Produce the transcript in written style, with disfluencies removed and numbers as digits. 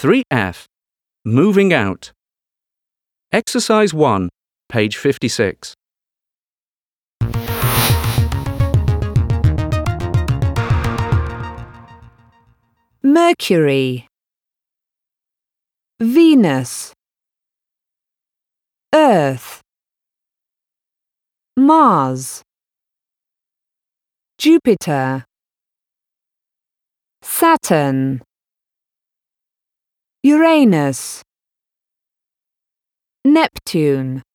3F. Moving out. Exercise 1, page 56. Mercury, Venus, Earth, Mars, Jupiter, Saturn, Uranus, Neptune.